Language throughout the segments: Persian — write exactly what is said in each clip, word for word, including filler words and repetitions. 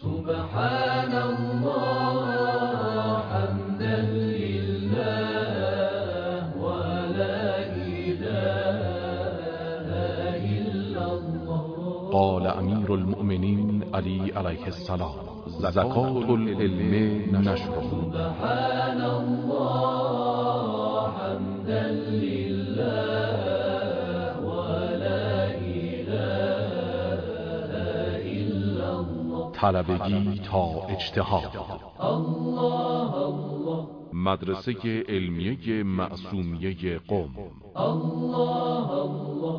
سبحان الله حمدا لله ولا إله إلا الله. قال امیر المؤمنین علی علیه السلام: زکات العلم نشره. سبحان الله حمدا لله ولا إله إلا الله. طلبگی تا اجتهاد. الله الله. مدرسه علمیه معصومیه قم. الله الله.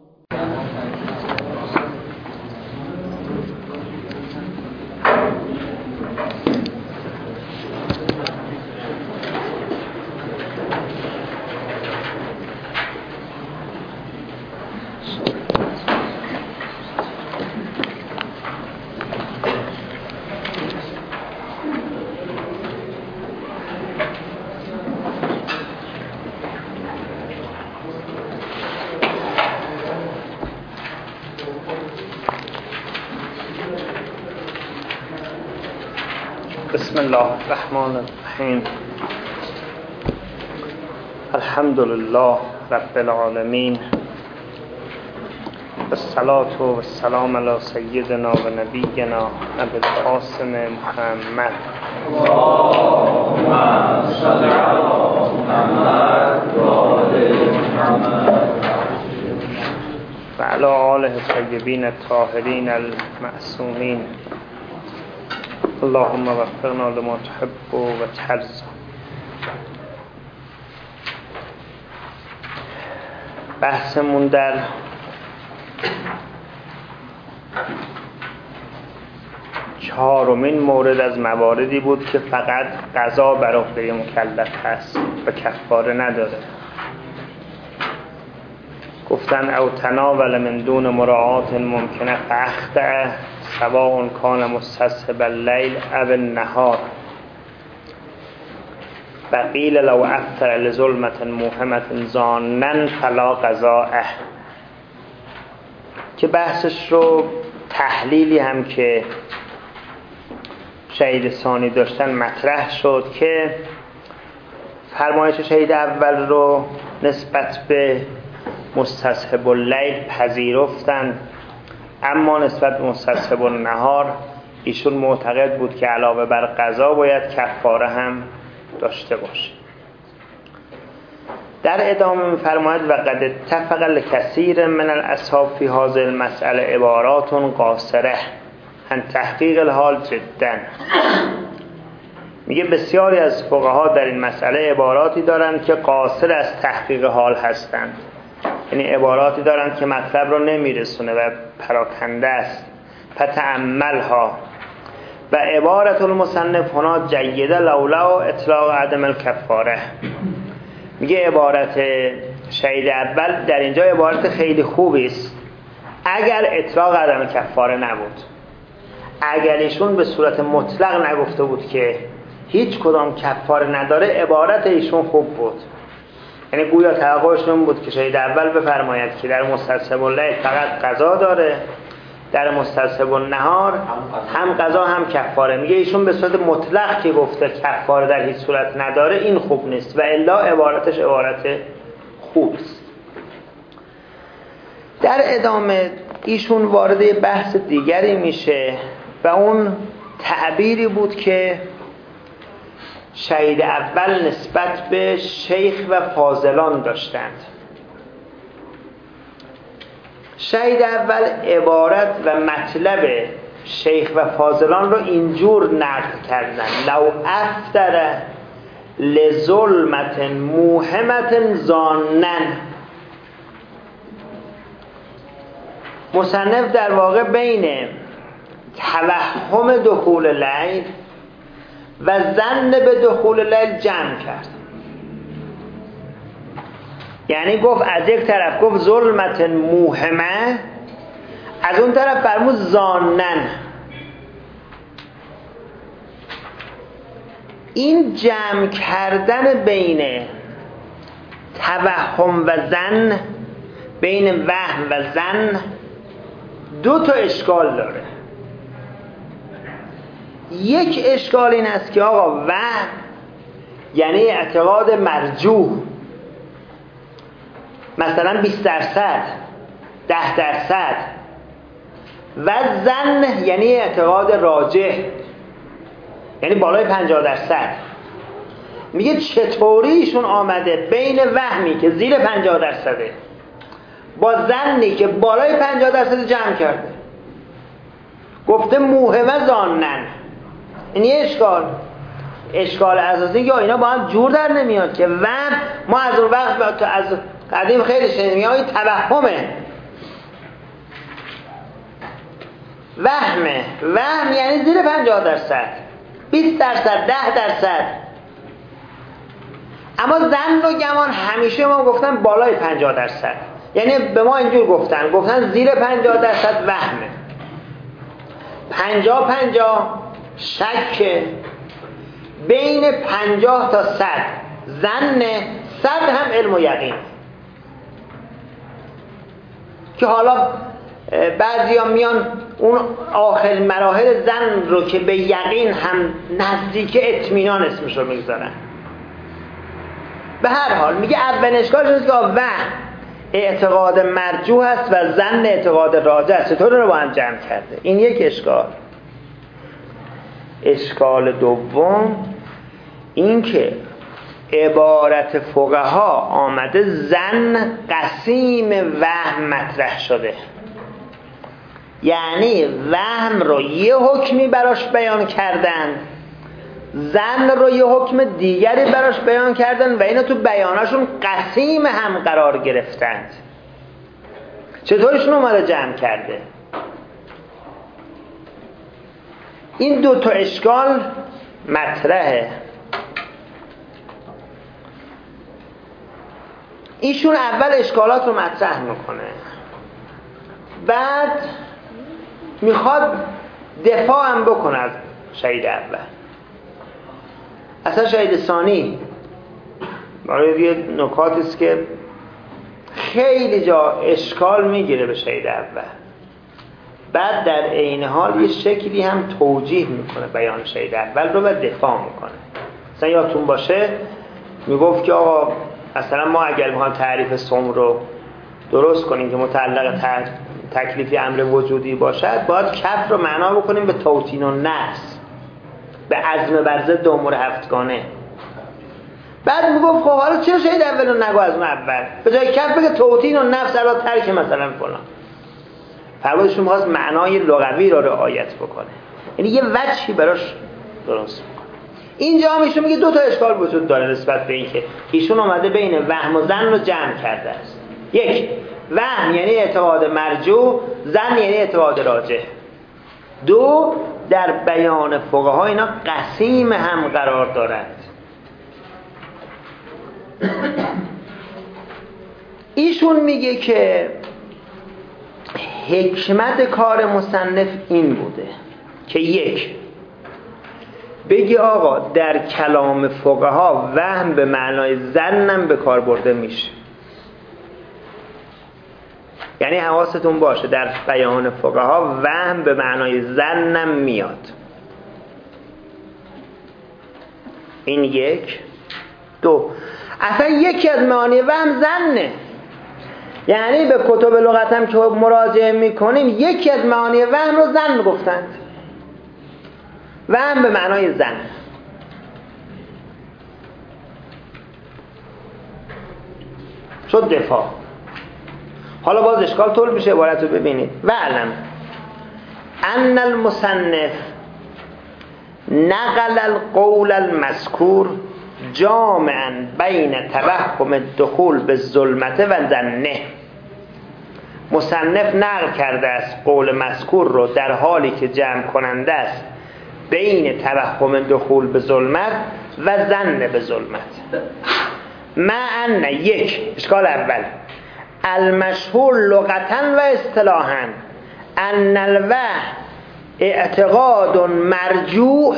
بسم الله الرحمن الرحیم. الحمد لله رب العالمین، والصلاة والسلام علی سیدنا و نبینا ابی القاسم محمد. اللهم صل علی محمد و آل محمد و علی آله الطیبین الطاهرین المعصومین. اللهم وفقنا لما تحب و ترضى. بحثمون در چهارمین مورد از مواردی بود که فقط قضا بر عهده مکلف هست و کفاره نداره. گفتن او تناول من دون مراعات ممکنه فاخطأ سواء کان مستصحب اللیل او النهار. وقیل لو افطر لظلمة موهمة ظانا فلا قضاء. که بحثش رو تحلیلی هم که شهید ثانی داشتن مطرح شد که فرمایش شهید اول رو نسبت به مستصحب اللیل پذیرفتن، اما نسبت به مستصحب النهار ایشون معتقد بود که علاوه بر قضا باید کفاره هم داشته باشه. در ادامه می‌فرماید و قد اتفق لکثیر من الاصحاب فی هذه المسأله عبارات قاصره عن تحقیق الحال جدا. میگه بسیاری از فقها در این مسئله عباراتی دارند که قاصر از تحقیق حال هستند، یعنی عباراتی دارند که مطلب رو نمیرسونه و پراکنده است. فتأملها. و عبارت المصنف هنا جیده لولا اطلاق عدم الکفاره. میگه عبارت شهید اول در اینجا عبارت خیلی خوبی است اگر اطلاق عدم کفاره نبود. اگر ایشون به صورت مطلق نگفته بود که هیچ کدام کفاره نداره، عبارت ایشون خوب بود. یعنی گویا توقعشون بود که شهید اول بفرماید که در مستصحب اللیل فقط قضا داره، در مستصحب النهار هم قضا هم کفاره. میگه ایشون به صورت مطلق که گفته کفاره در هیچ صورت نداره، این خوب نیست و الا عبارتش عبارت خوب است. در ادامه ایشون وارد بحث دیگری میشه و اون تعبیری بود که شهید اول نسبت به شیخ و فاضلان داشتند. شهید اول عبارت و مطلب شیخ و فاضلان رو اینجور نقل کردن: لو افطر لظلمة موهمة ظانا. مصنف در واقع بین توهم دخول لیل و ظن به دخول لیل جمع کرد. یعنی گفت از یک طرف گفت ظلمت موهمه، از اون طرف فرمود ظانن. این جمع کردن بین توهم و ظن، بین وهم و ظن، دو تا اشکال داره. یک اشکال این است که آقا وهم یعنی اعتقاد مرجوح، مثلا بیست درصد، ده درصد، و ظن یعنی اعتقاد راجح یعنی بالای پنجاه درصد. میگه چطوری ایشون آمده بین وهمی که زیر پنجاه درصده با ظنی که بالای پنجاه درصد جمع کرده؟ گفته موهمه ظانن. این یه اشکال. اشکال اساسی که اینا با هم جور در نمیاد که وهم ما از اون وقت از قدیم خیلی شنیدیم این توهمه. وهمه وهم یعنی زیر پنجاه درصد، بیست درصد، ده درصد. اما ظن و گمان همیشه ما گفتن بالای پنجاه درصد، یعنی به ما اینجور گفتن گفتن زیر پنجاه درصد وهمه، پنجاه پنجاه شک، بین پنجاه تا صد ظن، صد هم علم و یقین. که حالا بعضی ها میان اون آخر مراحل ظن رو که به یقین هم نزدیک اطمینان اسمش رو میگذارن. به هر حال میگه اول اشکالش اینه که وهم اعتقاد مرجوح است و ظن اعتقاد راجح است. چطور رو با هم جمع کرده؟ این یک اشکال. اشکال دوم این که عبارت فقها آمده ظن قسیم وهم مطرح شده، یعنی وهم رو یه حکمی براش بیان کردن، ظن رو یه حکم دیگری براش بیان کردن و اینا تو بیاناشون قسیم هم قرار گرفتند. چطورشون اومده جمع کرده؟ این دو تا اشکال مطرحه. ایشون اول اشکالات رو مطرح میکنه، بعد میخواد دفاع هم بکنه از شهید اول. اصلا شهید ثانی برای یه نکاتی است که خیلی جا اشکال میگیره به شهید اول، بعد در عین حال یه شکلی هم توجیه میکنه بیان شهید اول رو و دفاع میکنه. مثلا یادتون باشه میگفت که آقا مثلا ما اگر بخوایم تعریف صوم رو درست کنیم که متعلق تکلیفی امر وجودی باشد، باید کف رو معنا بکنیم به توطین و نفس، به عزم بر ضد امور هفتگانه. بعد میگفت خب حالا چرا شهید اول رو نگو از اون اول، به جای کف بگه توطین و نفس علا ترک مثلا فلان. فرمودشون می‌خواست معنای لغوی رو رعایت بکنه، یعنی یه وجهی براش درست بکنه. اینجا هم ایشون میگه دو تا اشکال وجود داره نسبت به این که ایشون اومده بین وهم و ظن رو جمع کرده است. یک، وهم یعنی اعتقاد مرجوح، ظن یعنی اعتقاد راجح. دو، در بیان فقها اینا قسیم هم قرار دارند. ایشون میگه که حکمت کار مصنف این بوده که یک، بگی آقا در کلام فقها وهم به معنای ظنم به کار برده میشه، یعنی حواستون باشه در بیان فقها وهم به معنای ظنم میاد. این یک. دو، اصلا یکی از معانی وهم ظنه، یعنی به کتب لغت هم که مراجعه میکنیم یکی از معانی وهم رو ظن گفتند. وهم به معنای ظن. شد دفاع. حالا باز اشکال طول میشه، عبارت رو ببینید. وعلم ان المصنف نقل القول المذکور جامعا بین توهم الدخول به ظلمت و ظنه. مصنف نقل کرده است قول مذکور رو در حالی که جمع کننده است بین توهم دخول به ظلمت و ظن به ظلمت. معنی یک، اشکال اول، المشهور لغتا و اصطلاحا ان الوهم اعتقاد مرجوح.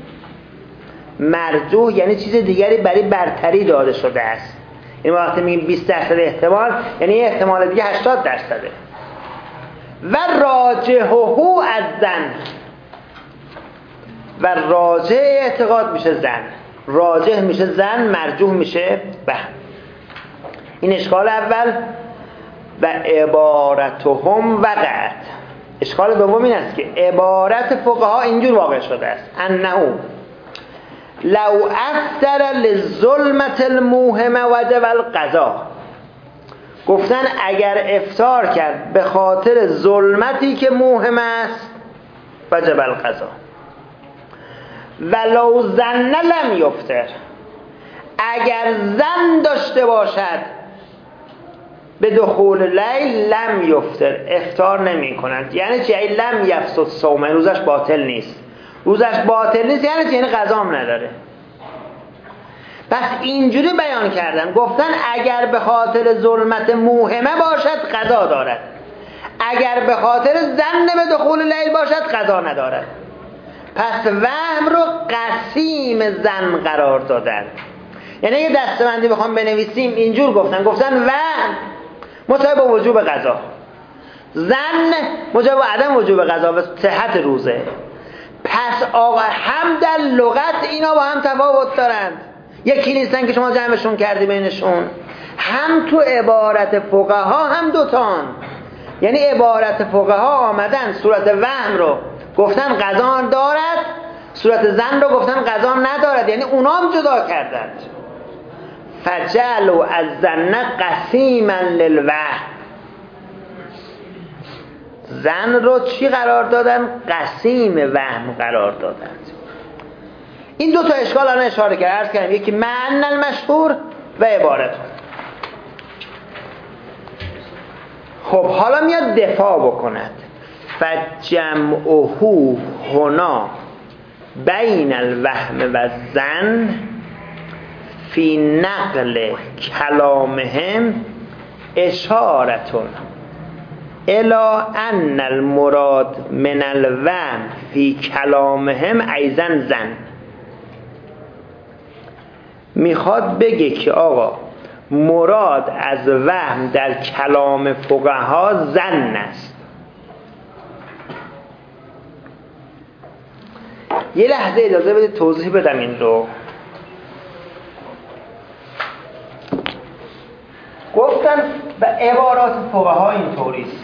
مرجوح یعنی چیز دیگری برای برتری داده شده است. این وقتی میگیم بیست درصد احتمال یعنی احتمال دیگه هشتاد درصده. و راجحه از ظن، و راجع اعتقاد میشه زن، راجح میشه زن، مرجوح میشه وهم. این اشکال اول. و عبارتهم وقعت. اشکال دوم این است که عبارت فقها اینجور واقع شده است انه لو افتر للظلمة الموهمه وجب القضا. گفتن اگر افطار کرد به خاطر ظلمتی که موهم است وجب القضا. ولو ظن لم یفتر. اگر ظن داشته باشد به دخول لیل لم یفتر، افطار نمی کند. یعنی چی؟ یعنی لم یفسد صومه، روزش باطل نیست. روزش باطل نیست یعنی چی؟ یعنی قضا هم نداره. پس اینجوری بیان کردن، گفتن اگر به خاطر ظلمت موهمه باشد قضا دارد، اگر به خاطر ظن به دخول لیل باشد قضا ندارد. پس وهم رو قسیم ظن قرار دادن. یعنی یه دسته‌بندی بخوام بنویسیم اینجور گفتن، گفتن وهم مساوی با وجوب قضا، ظن مساوی با عدم وجوب قضا و صحت روزه. پس آقا هم در لغت اینا با هم تفاوت دارند، یکی نیستن که شما جمعشون کردی بینشون. هم تو عبارت فقها هم دوتان. یعنی عبارت فقها آمدن صورت وهم رو گفتن قضا دارد، صورت ظن رو گفتن قضا ندارد، یعنی اونا هم جدا کردند. فجعلوا الظن قسیما للوهم. ظن رو چی قرار دادن؟ قسیم وهم قرار دادند. این دو تا اشکال الان اشاره کرد، عرض کردم یکی معنی المشهور و عبارت. خب حالا میاد دفاع بکند. فجمعه هنا بین الوهم و الظن فی نقل کلامهم اشارتون الی ان المراد من الوهم فی کلامهم ایضا ظن. میخواد بگه که آقا مراد از وهم در کلام فقها ظن است. یه لحظه اجازه بدید توضیح بدم این رو. گفتن به عبارات فقها اینطوریست،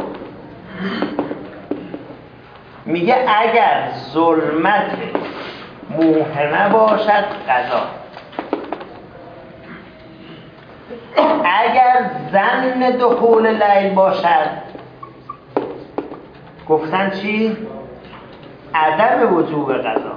میگه اگر ظلمت موهمه باشد قضا، اگر ظن دخول لیل باشد گفتن چی؟ عدم وجوب قضا.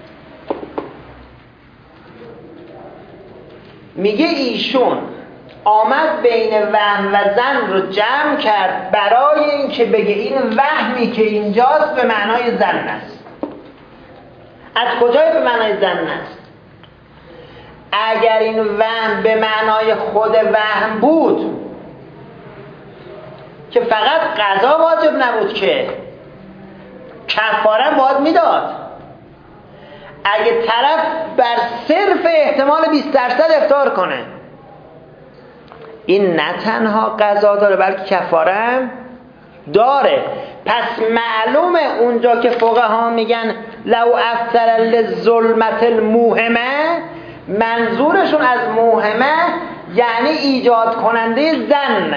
میگه ایشون آمد بین وهم و ظن رو جمع کرد برای اینکه بگه این وهمی که اینجاست به معنای ظن است. از کجای به معنای ظن است؟ اگر این وهم به معنای خود وهم بود که فقط قضا واجب نبود که کفاره باید میداد. اگه طرف بر صرف احتمال بیست درصد افطار کنه این نه تنها قضا داره بلکه کفاره هم داره. پس معلومه اونجا که فقها میگن لو افطر للظلمة الموهمه، منظورشون از موهمه یعنی ایجاد کننده ظن.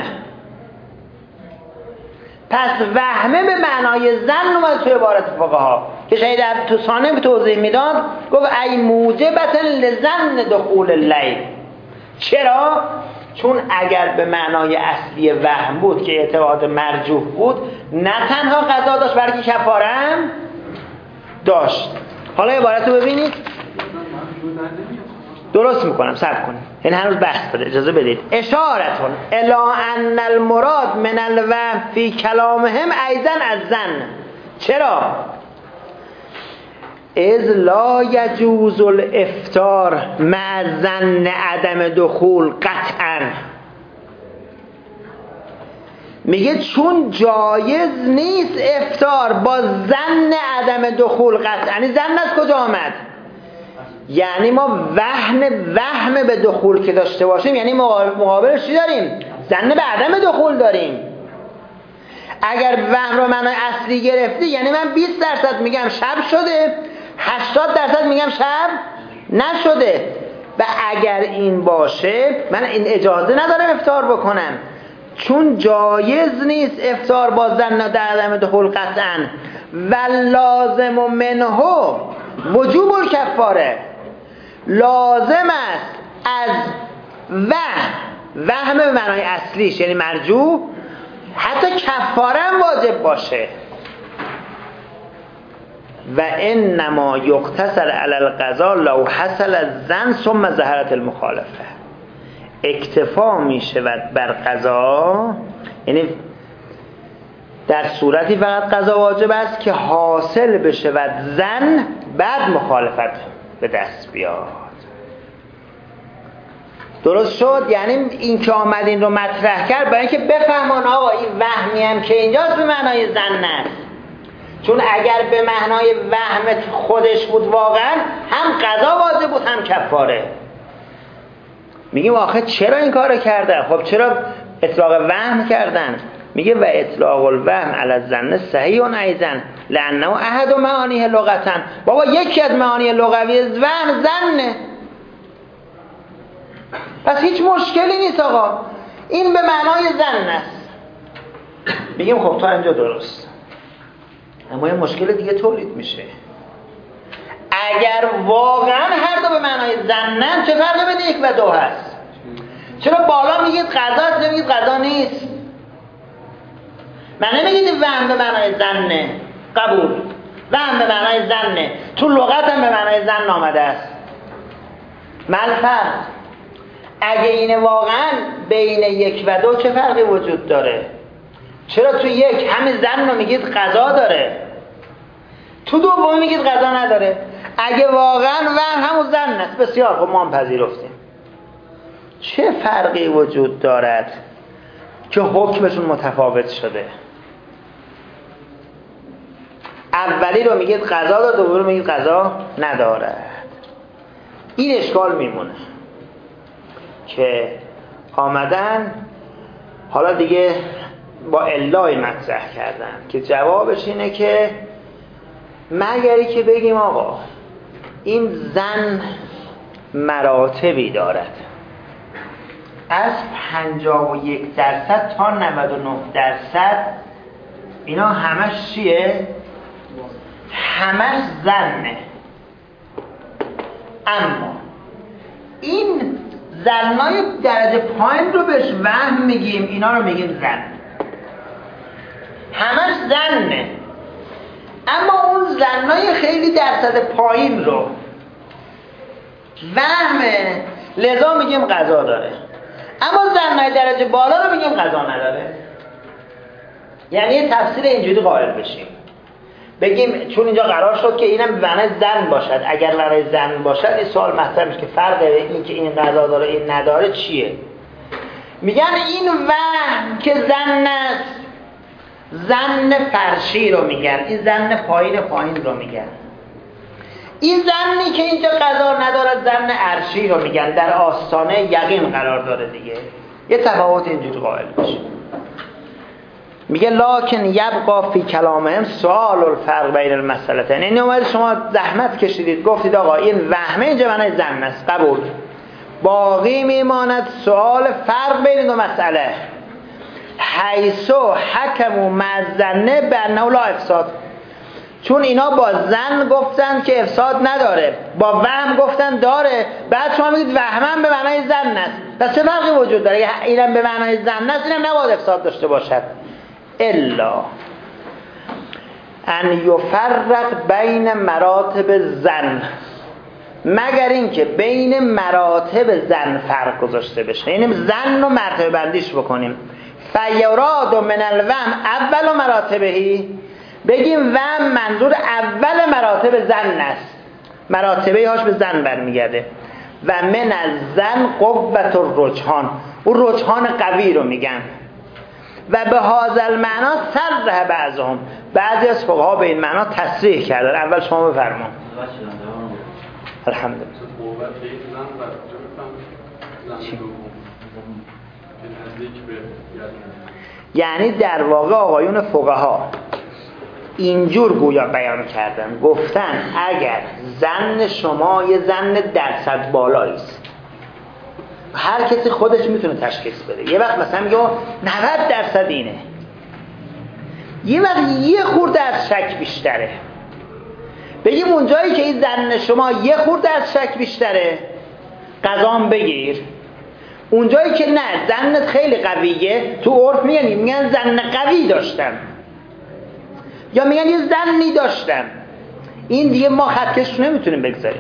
پس وهمه به معنای ظن اومد تو عبارت فقها که شاید تو ثانیه توضیح میداد، گفت ای موجبت لظن دخول اللیل. چرا؟ چون اگر به معنای اصلی وهم بود که اعتقاد مرجوح بود نه تنها قضا داشت بلکه کفاره هم داشت. حالا عبارت رو ببینید، درست میکنم، صبر کنید، این هنوز بحث داره، اجازه بدید. اشارتون الی ان المراد من الوهم فی کلامهم ایضا الظن. چرا؟ اذ لا یجوز الافطار مع ظن عدم دخول قطعا. میگه چون جایز نیست افطار با ظن عدم دخول قطعا. یعنی ظن از کجا آمد؟ یعنی ما وهم وهم به دخول که داشته باشیم یعنی مقابلش چی داریم؟ ظن به عدم دخول داریم. اگر وهم رو معنای اصلی گرفتی یعنی من بیست درصد میگم شب شده، هشتاد درصد میگم شب نشده. و اگر این باشه من این اجازه ندارم افطار بکنم، چون جایز نیست افطار با ظن در عدم دخول قطعا. و لازم منه وجوب الکفاره، لازم است از وهم، وهم به معنای اصلیش یعنی مرجوع، حتی کفاره هم واجب باشه. و انما یقتصر علی القضاء لو حصل الظن ثم ظهرت المخالفه. اکتفا می شود بر قضا، یعنی در صورتی فقط قضا واجب است که حاصل بشود ظن بعد مخالفت به دست بیاد. درست شد؟ یعنی این که آمد این رو مطرح کرد برای اینکه بفهمون آقا این وهمی هم که اینجاست به معنای ظن است، چون اگر به معنای وهم خودش بود واقعا هم قضا واجب بود هم کفاره. میگیم آخه چرا این کارو کردن؟ خب چرا اطلاق وهم کردن؟ میگه و اطلاق الوهم علی الظن صحیح ایضا لانه احد معانیه لغتا. بابا یکی از معانی لغوی وهم ظنه، پس هیچ مشکلی نیست آقا، این به معنای ظن است. میگیم خب تا اینجا درست، اما یه مشکل دیگه تولید میشه. اگر واقعا هر دو به معنای ظنن چه فرقی بین یک و دو هست؟ چرا بالا میگید قضا است نمیگید قضا نیست؟ من نمیگید وهم به معنای ظنه، قبول، وهم به معنای ظنه، تو لغت هم به معنای ظن آمده است. ملفظ اگه اینه واقعا بین یک و دو چه فرقی وجود داره؟ چرا تو یک همین ظن رو میگید قضا داره، تو دوم میگید قضا نداره؟ اگه واقعا وهم همون ظن است، بسیار خب ما هم پذیرفتیم. چه فرقی وجود دارد که حکمشون متفاوت شده؟ اولی رو میگید قضا داره، دومی رو میگید قضا ندارد. این اشکال میمونه که آمدن حالا دیگه با علای مطرح کردن که جوابش اینه که مگری که بگیم آقا این ظن مراتبی دارد، از پنجاه و یک درصد تا نود و نه درصد اینا همش چیه؟ همش ظنه. اما این ظنای درجه پایین رو بهش وهم میگیم، اینا رو میگیم ظن. همش ظنه، اما اون ظنای خیلی درصد پایین رو وهمه، لذا میگیم قضا داره. اما ظنای درجه بالا رو میگیم قضا نداره. یعنی یه تفسیر اینجوری قائل بشیم، بگیم چون اینجا قرار شد که اینم به معنای ظن باشد، اگر برای ظن باشد این سوال مطرح میشه که فرق این که این قضا داره این نداره چیه؟ میگن این وهم که ظن است، ظن فرشی رو میگن، این ظن پایین پایین رو میگن. این ظنی که اینجا قضا نداره ظن عرشی رو میگن، در آستانه یقین قرار داره دیگه. یه تفاوت اینجوری قائل بشه. میگه لکن یبقا فی کلامهم سوال الفرق بین المسئلتین. این اومد شما زحمت کشیدید گفتید آقا این وهمه اینجا معنای ظن است، قبول، باقی میماند سوال فرق بین دو مسئله. حیثو حکموا مع الظن بانه لا افساد، چون اینا با ظن گفتن که افساد نداره، با وهم گفتن داره، بعد شما میگید وهمم به معنای ظن است. پس چه فرقی وجود داره؟ اگه اینم به معنای ظن است اینم نباید افساد داشته باشد. الا ان یفرق بین مراتب ظن، مگر اینکه بین مراتب ظن فرق گذاشته بشه، یعنی ظن رو مرتبه بندیش بکنیم. فیراد من الوهم اول مراتبهی، بگیم وهم منظور اول مراتب ظن است، مراتبه هاش به ظن برمیگرده. و من الظن قوت الرجحان، اون رجحان قوی رو میگن. و به هذا المعنا صرح بعضهم، بعضی از فقها به این معنا تصریح کردن. اول شما بفرمایید. الحمدلله. یعنی در واقع آقایون فقها اینجور گویا بیان کردن، گفتن اگر ظن شما یه ظن درصد بالایی است، هر کسی خودش میتونه تشخیص بده، یه وقت مثلا میگه نود درصد اینه، یه وقت یه خورده از شک بیشتره، بگیم اونجایی که این ظن شما یه خورده از شک بیشتره قضام بگیر، اونجایی که نه ظنت خیلی قویه، تو عرف میگن میگن ظن قوی داشتم یا میگن یه ظنی داشتم، این دیگه ما خطکش نمیتونیم بگذاریم.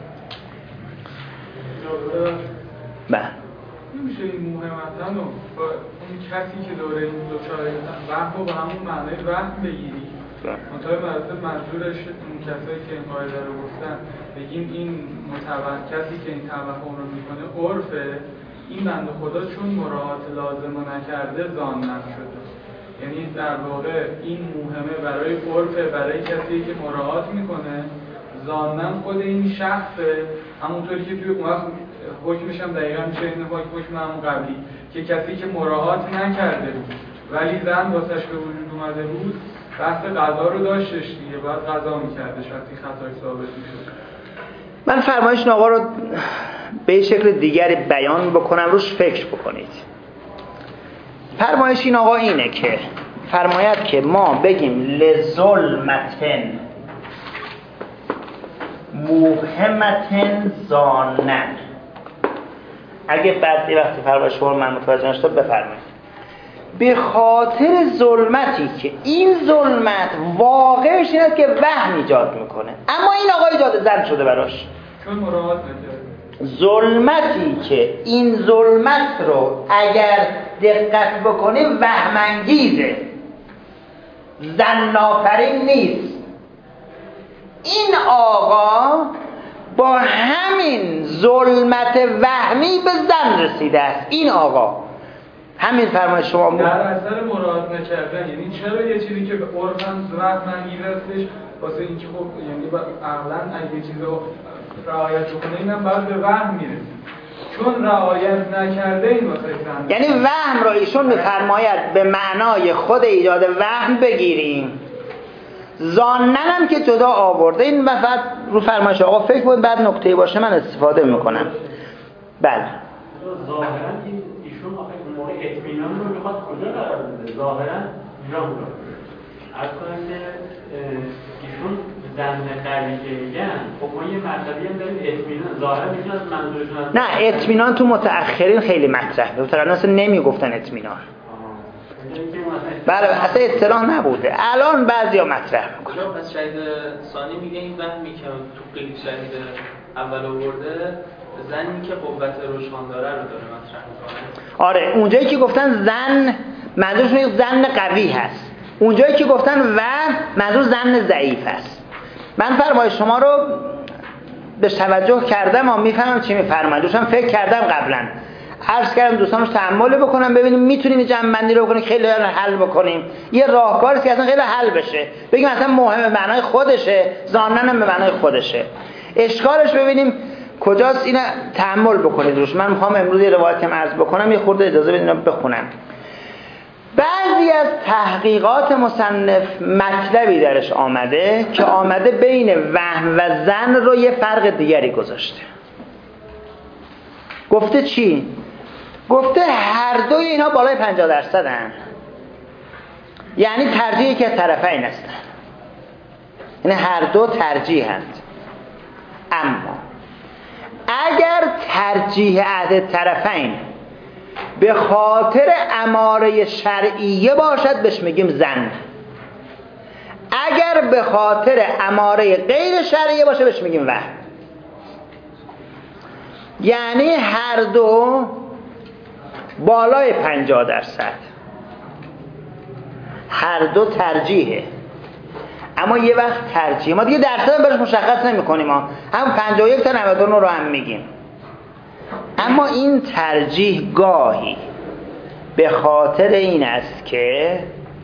بله نمیشه این مهمتن رو با اون کسی که دوره این دوچاره وهم رو به همون معنی وهم بگیری، منطقه مراتب منظورش اون کسایی که این قاعده رو گفتن بگیم این متوهم کسی که این توهم رو میکنه عرفه، این بنده خدا چون مراعات لازم نکرده ظانن شده، یعنی در واقع این موهمه برای عرفه، برای کسی که مراعات میکنه، ظانن خود این شخصه، همونطوری که توی اون وقت حکمش هم دقیقا میشه این حکم همون قبلی که کسی که مراعات نکرده بود ولی ظن واسش به وجود اومده بود، بحث قضا رو داشتش دیگه، باید قضا میکردش وقتی خطاش ثابت میشد. من فرمایش آقا رو به شکل دیگری بیان بکنم، روش فکر بکنید. فرمایش این آقا اینه که فرماید که ما بگیم لظلمتن موهمتن ظانن، اگه بعد یه وقتی فرمایش شما من متوجه نشد بفرمایید، به خاطر ظلمتی که این ظلمت واقعش اینه که وهم ایجاد میکنه، اما این آقا ایجاد ظن شده براش، چون مراعات نکرده. ظلمتی که این ظلمت رو اگر دقت بکنیم وهم انگیزه، ظن آفرین نیست. این آقا با همین ظلمت وهمی به ظن رسیده است. این آقا همین فرمایش شما بود در اثر مراعات نکردن، یعنی چرا یه چیزی که به عرف هم وهم انگیز هستش واسه اینکه خب یعنی عقلاً اگه چیزی رو رعایت بکنه اینم باید به وهم میرسه، چون رعایت نکرده این واسه ظن، یعنی وهم رو ایشون میفرماید به معنای خود ایجاد وهم بگیریم، ظانن هم که جدا آورده. این وقت رو فرمایش آقا فکر کنید، بعد نکته باشه من استفاده میکنم. بله ظاهرا ایشون آخه اون موقع اطمینان رو میخواد کجا قرار بده؟ ظاهرا جام رو از کنم که ایشون ظن قوی که میگن، خب ما یه مطلبی هم داریم اطمینان، ظاهرا میشون از منظورشون از نه اطمینان تو متأخرین خیلی مطرح بود، فقط اصلا نمیگفتن اطمینان. بله اصلا اصطلاح نبوده، الان بعضیا مطرح میکنن. پس شهید ثانی میگه این وهمی که تو قید شهید اول آورده زنی که قوت روشان داره رو داره مطرح میکنه. آره اونجایی که گفتن زن منظورشون یک زن قوی هست، اونجایی که گفتن وهم منظور زن ضعیف هست. من فرمایش شما رو به توجه کردم و میفهمم چی میفرمایید، روشم فکر کردم قبلا، عرض کردم دوستانش تأمل بکنم ببینیم میتونیم جمع-بندی رو بکنیم خیلی حل بکنیم، یه راهکاری که اصلا خیلی حل بشه، بگیم اصلا مهم معنای خودشه، ظانن هم به معنای خودشه، اشکالش ببینیم کجاست، اینو تأمل بکنید روش. من میخوام امروز یه روایت هم عرض بکنم، یه خورده اجازه بدین بخونم. بعضی از تحقیقات مصنف مطلبی درش آمده که آمده بین وهم و ظن رو یه فرق دیگری گذاشته. گفته چی؟ گفته هر دوی اینا بالای پنجاه درصد هن، یعنی ترجیحی که طرفین هستن، یعنی هر دو ترجیح هست. اما اگر ترجیح عهد طرفین به خاطر اماره شرعیه باشد بهش میگیم ظن، اگر به خاطر اماره غیر شرعیه باشه بهش میگیم وهم. یعنی هر دو بالای پنجاه درصد، هر دو ترجیحه، اما یه وقت ترجیح ما دیگه درصد برش مشخص نمی کنیم، هم پنجاه و یک تا نود و نه رو هم میگیم، اما این ترجیح گاهی به خاطر این است که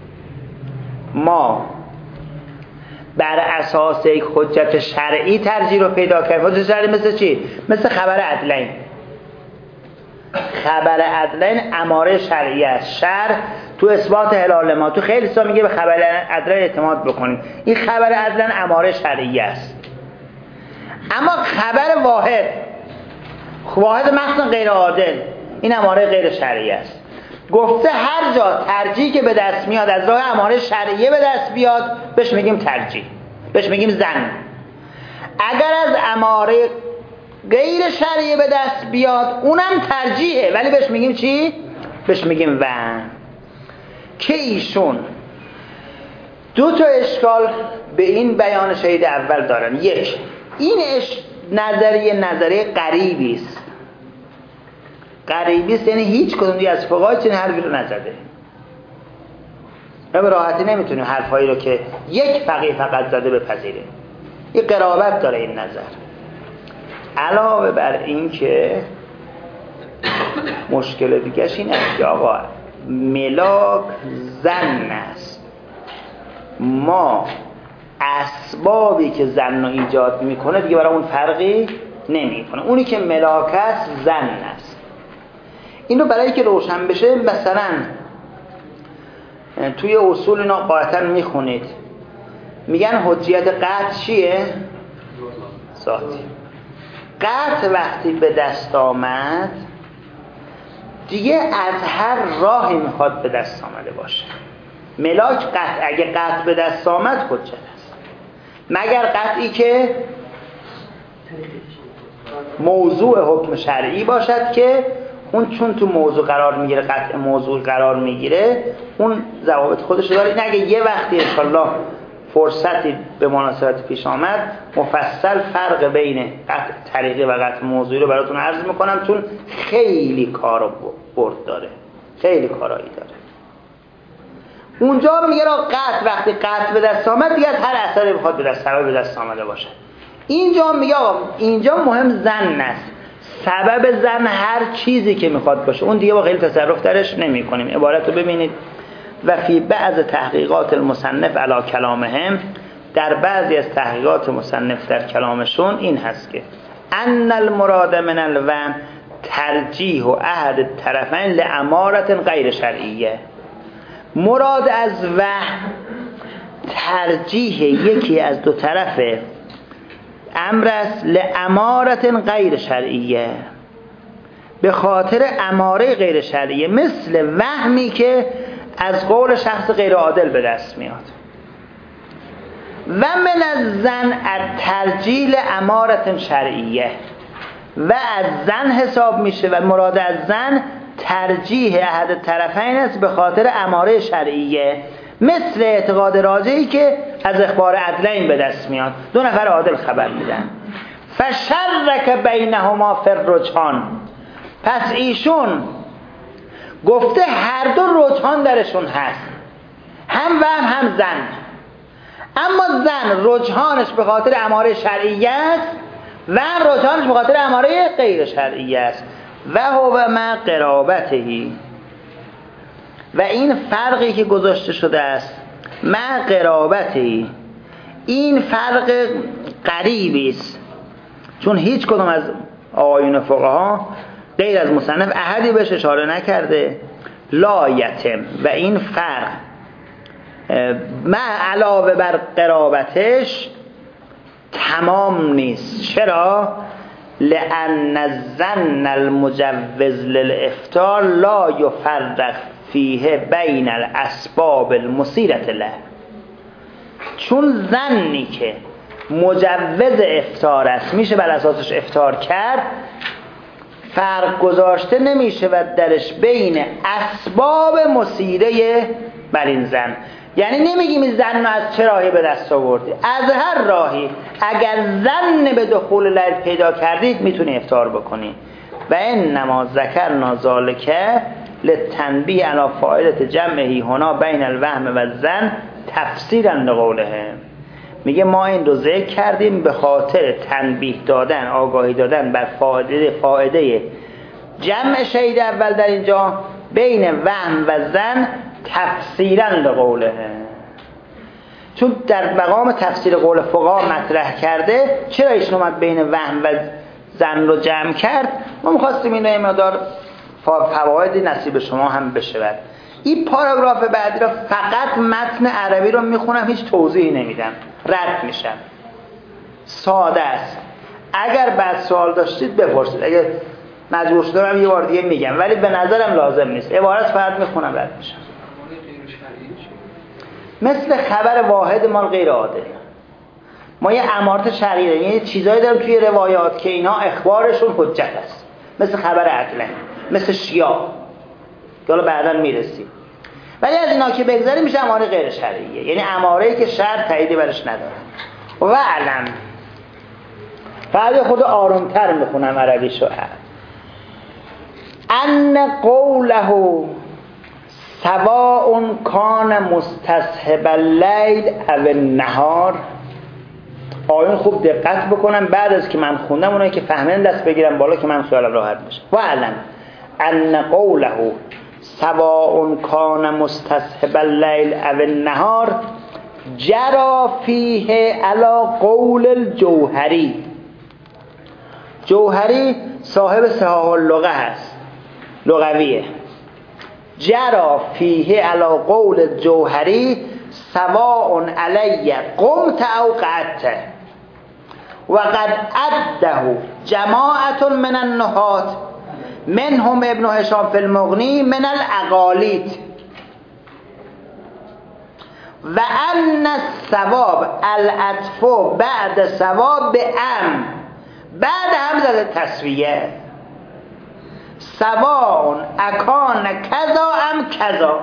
ما بر اساس یک حجت شرعی ترجیح رو پیدا کردیم. حجت شرعی مثل چی؟ مثل خبر عدلین. خبر عدلین اماره شرعی است. شرع تو اثبات هلال ما تو خیلی سا میگه به خبر عدلین اعتماد بکنید. این خبر عدلین اماره شرعی است. اما خبر واحد واحد مخصوصا غیر عادل این اماره غیر شرعی است. گفته هر جا ترجیح که به دست میاد از راه اماره شرعیه به دست بیاد بهش میگیم ترجیح، بهش میگیم زن. اگر از اماره غیر شرعیه به دست بیاد اونم ترجیحه ولی بهش میگیم چی؟ بهش میگیم وهم. که ایشون دو تا اشکال به این بیان شهید اول دارن. یک، این اش... نظریه نظریه غریبی است. غریبی است یعنی هیچ کدوم دیگه از فقهای چنین حرفی رو نزده. ما به راحتی نمیتونیم حرفایی رو که یک فقیه فقط زده بپذیریم. این قرابت داره این نظر. علاوه بر این که مشکل دیگه‌ش این است که آقا ملاک زن است. ما اسبابی که زن رو ایجاد میکنه دیگه برای اون فرقی نمیکنه. اونی که ملاک است زن است. این رو برای که روشن بشه مثلا توی اصول اینا قاعدتاً میخونید میگن حجیت قطع چیه؟ ذاتی. قطع وقتی به دست آمد دیگه از هر راهی میخواد به دست آمده باشه. ملاک قطع اگه قطع به دست آمد حجت است، مگر قطعی که موضوع حکم شرعی باشد که اون چون تو موضوع قرار میگیره قطع موضوع قرار میگیره اون ضوابط خودش داره. این اگه یه وقتی انشالله فرصتی به مناسبت پیش آمد مفصل فرق بین قطع طریقی و قطع موضوعی رو براتون عرض میکنم چون خیلی کار برد داره، خیلی کارایی داره. اونجا میگه قطع وقتی قطع به دست آمد دیگه هر اثری بخواد به دست سبب به دست آمده باشه. اینجا میگه اینجا مهم زن است. سبب زن هر چیزی که میخواد باشه اون دیگه با خیلی تصرف درش نمی کنیم. عبارت رو ببینید و فی بعض تحقیقات المصنف علی کلامهم، در بعضی از تحقیقات مصنف در کلامشون این هست که ان المراد من الوهم ترجیح و احد الطرفین لامارت غیر شرعیه. مراد از وهم ترجیح یکی از دو طرف امر است لامارت غیر شرعیه، به خاطر اماره غیر شرعیه، مثل وهمی که از قول شخص غیر عادل به دست میاد. و من الزن الترجیح لامارت شرعیه، و از زن حساب میشه و مراد از زن ترجیح احد طرفین است به خاطر اماره شرعیه، مثل اعتقاد راجعی که از اخبار عدلین به دست میاد، دو نفر عادل خبر میدن. فشرک بینهما فی الرجحان، پس ایشون گفته هر دو رجحان درشون هست، هم وهم هم زن. اما زن رجحانش به خاطر اماره شرعیه است و رجحانش به خاطر اماره غیر شرعیه است. و هو مع قرابتهی، و این فرقی که گذاشته شده است مع قرابتهی، این فرق قریبی است، چون هیچ کدوم از آیون فقها غیر از مصنف احدی بهش اشاره نکرده. لا یتم، و این فرق مع علاوه بر قرابتش تمام نیست. چرا؟ لأن الظن المجوز للافطار لا یفرق فیه بین الاسباب المسیرة له، چون ظنی که مجوز افطار است میشه بر اساسش افطار کرد، فرق گذاشته نمیشه و درش بین اسباب مسیره بر این زن. یعنی نمیگیم این زن از چه راهی به دست آوردی، از هر راهی اگر زن به دخول لیل پیدا کردید میتونی افطار بکنی. و انما ذکرنا ذالک للتنبیه علی فائده جمعه هنا بین الوهم و الظن تفسیرا لقوله. میگه ما این رو ذکر کردیم به خاطر تنبیه دادن، آگاهی دادن بر فائده فائده جمع شهید اول در اینجا بین وهم و ظن تفسیرا لقوله، چون در مقام تفسیر قول فقها مطرح کرده. چرا ایشون اومد بین وهم و ظن رو جمع کرد؟ ما می‌خواستیم این رو یه مقدار فوایدی نصیب شما هم بشه. این پاراگراف بعدی رو فقط متن عربی رو میخونم، هیچ توضیحی نمیدم، رد میشم، ساده است. اگر بعد سوال داشتید بپرسید، اگر مجبور شدم یه بار دیگه میگم، ولی به نظرم لازم نیست. عبارت فقط میخونم رد میشم. مثل خبر واحد مال غیر عادل. ما یه امارات شرعی داریم، یه چیزایی داریم توی روایات که اینا اخبارشون حجت است، مثل خبر عدله، مثل شیعه که حالا بعدا میرسیم. ولی از اینا که بگذاریم میشه اماره غیر شرعیه، یعنی اماره‌ای که شرع تاییدی برش نداره. و علم بعد خود آرومتر میخونم عربیشو. ان قوله سواء کان مستصحب اللیل او النهار. آیون خوب دقت بکنم، بعد از که من خوندم اونایی که فهمیدن دست بگیرم بالا که من خیالم راحت بشه. و علم ان قوله سواء کان مستصحب اللیل او النهار جرى فیه علی قول الجوهری. جوهری صاحب صحاح اللغه هست، لغویه. جرى فیه علی قول الجوهری سواء علی قمت او قعدت وقد عده جماعت من النحات منهم ابن هشام فی المغنی من الاقالیت و ان الثواب العطف بعد ثواب ام بعد همزه تسویه سواء اکان کذا ام کذا.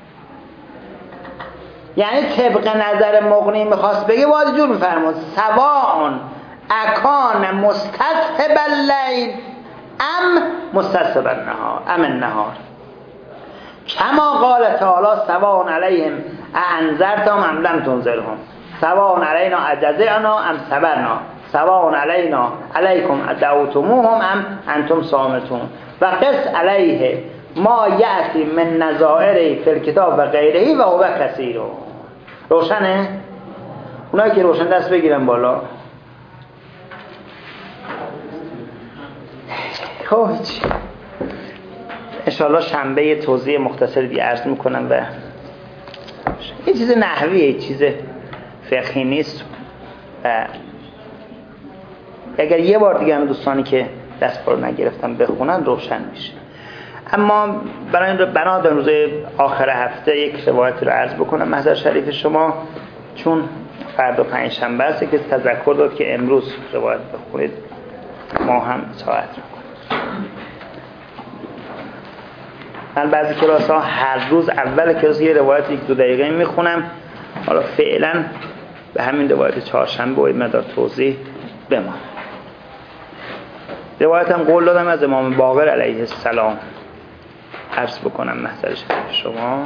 یعنی طبق نظر مغنی میخواست بگه باید جور میفرمود سواء اکان مستصحب اللیل ام مستصحب النهار ام النهار کما قال تعالی سواء علیهم انذرتهم ام لم تنذرهم سواء علینا اجزعنا ام صبرنا سواء علینا علیکم دعوتموهم ام انتم صامتون و قس علیه ما یأتی من نظائر فی الکتاب و غیره و هو کثیر. روشنه؟ اونایی که روشن دست بگیرن بالا. خب هیچ انشاءالله شنبه توضیح مختصر دیگه عرض میکنم. و یه چیز نحویه، یه چیز فقهی نیست. و اگر یه بار دیگه هم دوستانی که دست بار نگرفتم بخونن روشن میشه. اما برای این رو بنا دارم روز آخر هفته یک روایت رو عرض بکنم محضر شریف شما، چون فردا پنج شنبه است که تذکر داد که امروز روایت بخونید، ما هم ساعت میکنیم. من بعضی کلاس ها هر روز اول کلاس یه روایت یک دو دقیقه میخونم. حالا فعلا به همین روایت چهارشنبه و مقدار توضیح بمان. روایتم قول دادم از امام باقر علیه السلام عرض بکنم محضر شریف شما،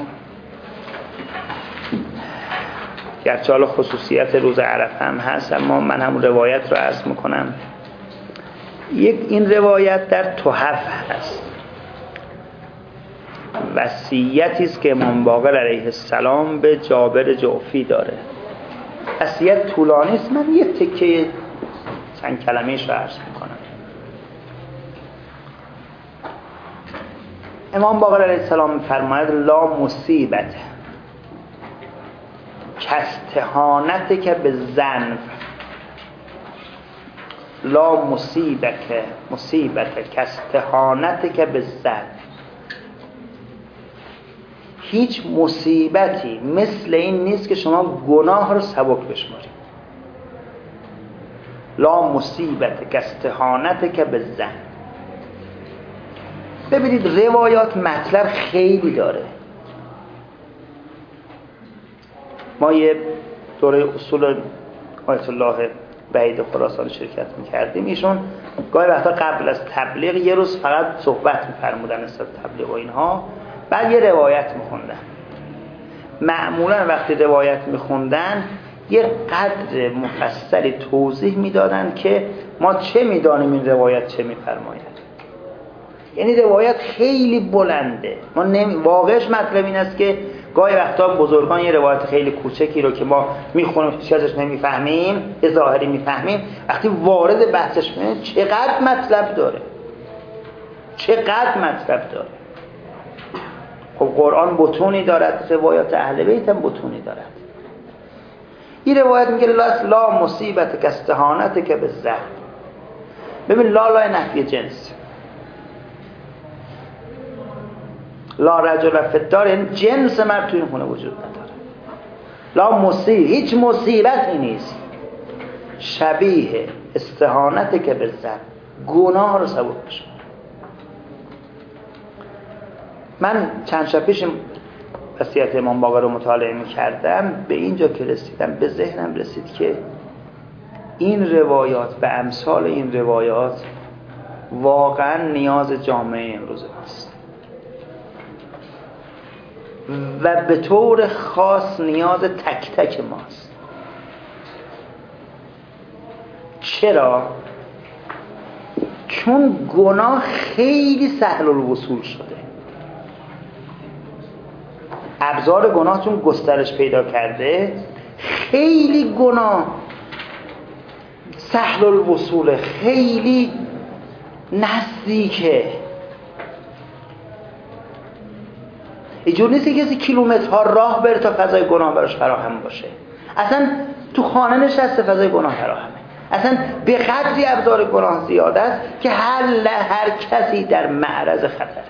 گرچه حالا خصوصیت روز عرفه هم هست اما من هم روایت رو عرض میکنم. یک این روایت در تحف هست، وصیتی است که امام باقر علیه السلام به جابر جعفی داره. وصیت طولانی است، من یه تکه چند کلمه‌اش رو عرض میکنم. امام باقر علیه السلام فرماید لا مصیبت کاستهانت که به زنف لا مصیبت مصیبت کاستهانت که به زن. هیچ مصیبتی مثل این نیست که شما گناه رو سبک بشمارید. لا مصیبت کاستهانت که به زن. ببینید روایات مطلب خیلی داره. ما یه دوره اصول آیت الله وحید خراسانی شرکت میکردیم. ایشون گاهی وقتا قبل از تبلیغ یه روز فقط صحبت میفرمودن از تبلیغ و اینها، بعد یه روایت میخوندن. معمولا وقتی روایت میخوندن یه قدر مفصلی توضیح میدادن که ما چه میدانیم این روایت چه میفرماید. یعنی روایت خیلی بلنده. ما نمی... واقعش مطلب این است که گاهی وقتا بزرگان یه روایت خیلی کوچکی رو که ما میخونیم چیزی ازش نمیفهمیم، یه ظاهری میفهمیم، وقتی وارد بحثش میشیم چقدر مطلب داره، چقدر مطلب داره. خب قرآن بطونی دارد، روایات اهل بیت هم بطونی دارد. این روایت میگه لا, لا مصیبت که استهانت که به زهر. ببین لا لا نفی جنس، لا رجل فی الدار، یعنی جنس مرد تو این خونه وجود نداره. لا مصیب، هیچ مصیبتی نیست شبیه استهانت که به زهر، گناه رو سبب بشه. من چند شب پیش وصیت امام باقر رو مطالعه می‌کردم، به اینجا که رسیدم به ذهنم رسید که این روایات به امثال این روایات واقعا نیاز جامعه امروز ماست و به طور خاص نیاز تک تک ماست. چرا؟ چون گناه خیلی سهل الوصول شده، ابزار گناه چون گسترش پیدا کرده، خیلی گناه سهل الوصوله، خیلی نزدیکه. اینجور نیست که کسی کیلومترها راه بره تا فضای گناه براش فراهم باشه. اصلا تو خانه نشسته فضای گناه فراهمه. اصلا به قدری ابزار گناه زیاده است که هر هر کسی در معرض خطره.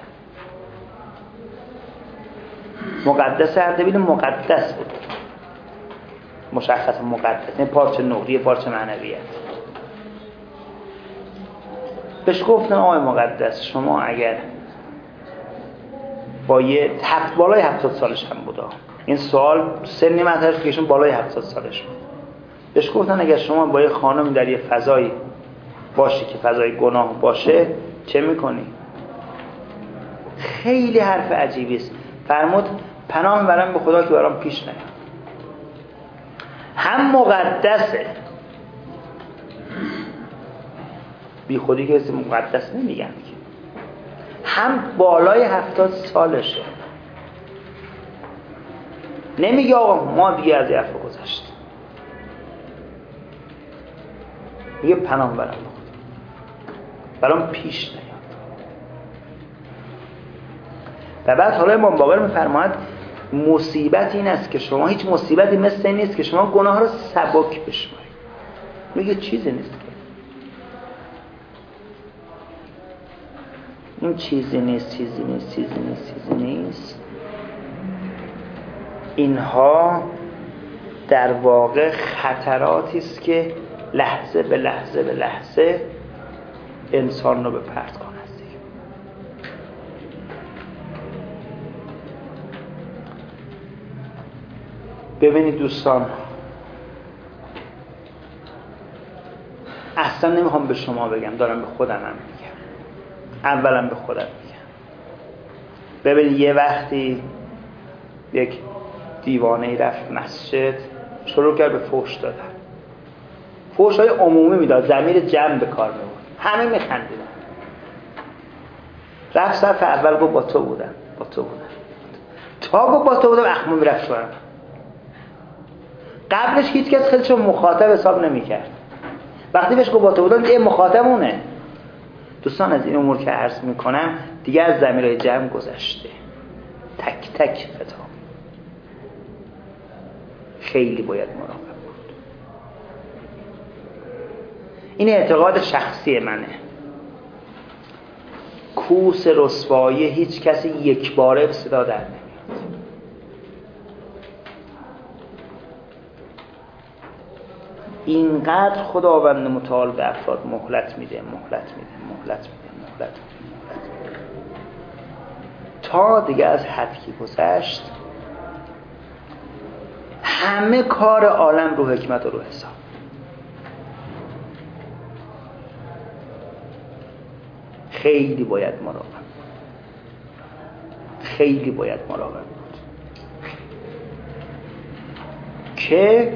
مقدس اردبیل مقدس بود، مشخص مقدس، نه پارچه نوری، پارچه معنویت. بهش گفتن آقای مقدس شما اگر با یه هفت بالای هفتاد سالش هم بوده، این سوال سنی مطرح که ایشون بالای هفتاد سالش بود، بهش گفتن اگر شما با یه خانم در یه فضایی باشی که فضای گناه باشه چه میکنی؟ خیلی حرف عجیبی است. فرمود پناه برم به خدا که برام پیش نیاد. هم مقدسه، بی خودی که اسم مقدس نمیگن که، هم بالای هفتاد سالشه. نمیگه آقا ما دیگه از یه حرف گذشت، میگه پناه برم به خدا برام پیش نیاد. و بعد حالا امام باقر میفرماید مصیبت این است که شما، هیچ مصیبتی مثل این نیست که شما گناه رو سبک بشمارید. میگه چیزی نیست که این چیزی نیست چیزی نیست چیزی نیست چیزی نیست. اینها در واقع خطراتی است که لحظه به لحظه به لحظه انسان رو به پرت کنه. ببینید دوستان، اصلا نمیخوام به شما بگم، دارم به خودم هم میگم، اولا به خودم میگم. ببینید یه وقتی یک دیوانه رفت مسجد، شروع کرد به فحش دادن، فحش های عمومی میداد، ضمیر جمع به کار میبرد، همه میخندیدن. رفت صف اول گفت با تو بودم با تو بودم تا گفت با تو بودم اخمو میرفت شوارم. قبلش هیچ کس خیلی چون مخاطب حساب نمی‌کرد. وقتی بهش گفت با تو بودم یه مخاطب اونه. دوستان از این امور که عرض میکنم دیگه از ضمیرهای جمع گذشته، تک تک خطاب. خیلی باید مراقب بود. این اعتقاد شخصی منه. کوس رسوایی هیچ کسی یک باره به صدا در نمیاد. اینقدر خداوند متعال به افراد مهلت میده مهلت میده مهلت میده مهلت میده مهلت میده تا دیگه از حد که گذشت همه کار عالم رو حکمت و رو حساب. خیلی باید مراقب خیلی باید مراقب بود که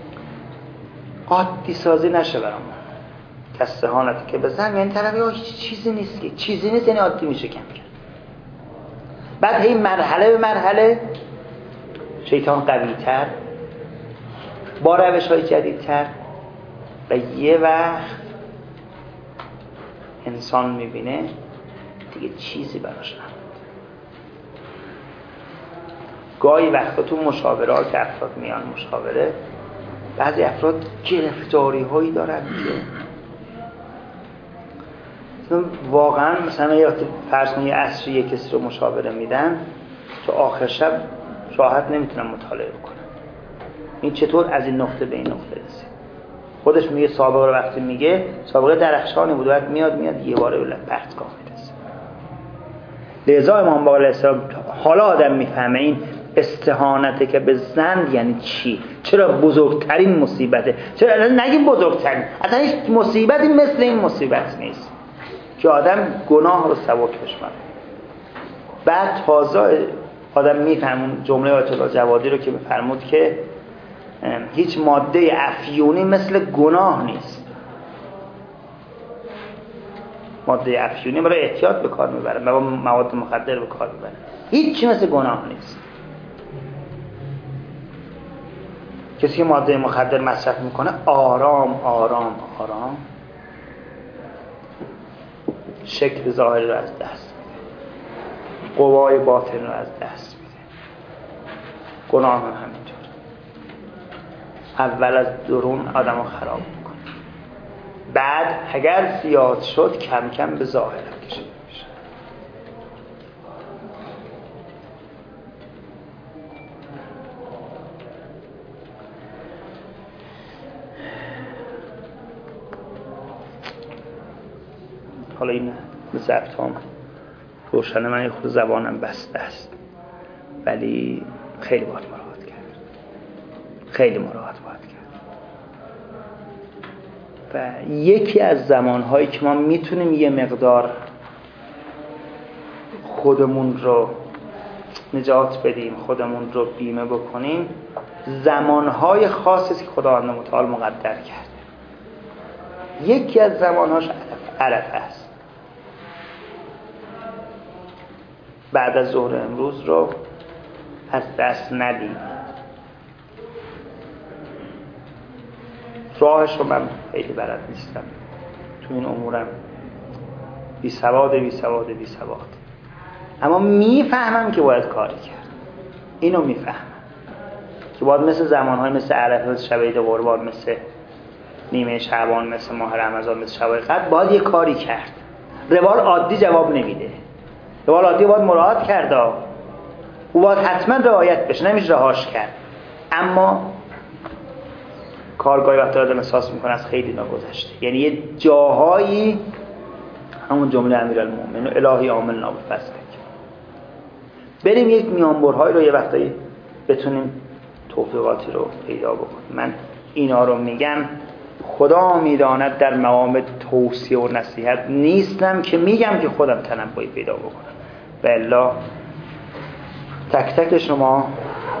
عادی سازی نشه برامون. کستهانتی که بزن یعنی طرف یا چیزی نیست، که چیزی نیست یعنی عادی میشه کم کرد. بعد هی مرحله به مرحله شیطان قوی تر با روش های جدید تر و یه وقت انسان میبینه دیگه چیزی براش نبود. گاهی وقتا تو مشاوره ها که افراد میان مشاوره، بعضی افراد گرفتاری هایی دارن که واقعا مثلا یا فرض کنید یه عصری یک کسی رو مشاوره میدن تو آخر شب راحت نمیتونن مطالعه بکنن. این چطور از این نقطه به این نقطه رسید؟ خودش میگه سابقه رو وقتی میگه سابقه درخشانی بود، بعد میاد میاد یه باره به پرتگاه میرسه. لذا امام باقر علیه السلام حالا آدم میفهمه این استهانته که به زن یعنی چی، چرا بزرگترین مصیبته، چرا نگیم بزرگترین، اصلا هیچ مصیبتی مثل این مصیبت نیست که آدم گناه رو سبک بشماره. بعد تازه آدم میفهمون جمله آیت الله جوادی رو که میفرمود که هیچ ماده افیونی مثل گناه نیست. ماده افیونی برای احتیاط به کار میبرن، برای مواد مخدر به کار میبرن، هیچ چی مثل گناه نیست. کسی که ماده مخدر مصرف میکنه آرام آرام آرام شکل ظاهری رو از دست میده، قوای باطن رو از دست میده. گناه هم همینطور، اول از درون آدم رو خراب میکنه، بعد اگر زیاد شد کم کم به ظاهر هم کشیده میشه. حالا این ضبط هم روشنه، من یه خود زبانم بسته است، ولی خیلی باید مراعات کرد، خیلی مراعات باید کرد. و یکی از زمانهایی که ما میتونیم یه مقدار خودمون رو نجات بدیم، خودمون رو بیمه بکنیم، زمانهای خاصی که خداوند متعال مقدر کرده. یکی از زمانهاش عرفه است. بعد از ظهر امروز رو از دست ندیم. راهش رو من خیلی بلد نیستم، تو این امورم بی سواد بی سواد بی سواد، اما میفهمم که باید کاری کرد. اینو میفهمم که باید مثل زمانهای مثل عرفه، مثل شب عید قربان، مثل نیمه شعبان، مثل ماه رمضان، مثل شب قدر باید یه کاری کرد. روال عادی جواب نمیده، روال عادی باید مراعات کرد، او باید حتما رعایت بشه، نمیشه رهاش کرد. اما کارگاهی وقتی آدم احساس میکنه از خیلی ناگذشته، یعنی یه جاهایی همون جمله امیرالمومنین الهی عاملنا بالفضلک، بریم یک میانبرهایی رو یه وقتایی بتونیم توفیقاتی رو پیدا بکنیم. من اینا رو میگم، خدا میداند در مقام توصیه و نصیحت نیستم که میگم که خودم تنبهی پیدا بکنم. و الا تک تک شما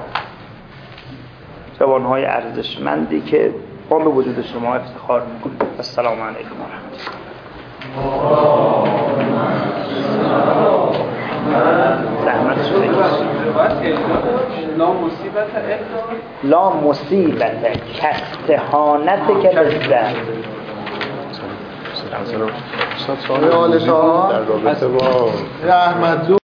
جوانهای ارزشمندی که ما به وجود شما افتخار میکنیم. السلام علیکم و رحمت الله. زحمت شده لا مصیبت لا مصیبت کستهانت که بزن سال آل شاه در رابطه با رحمت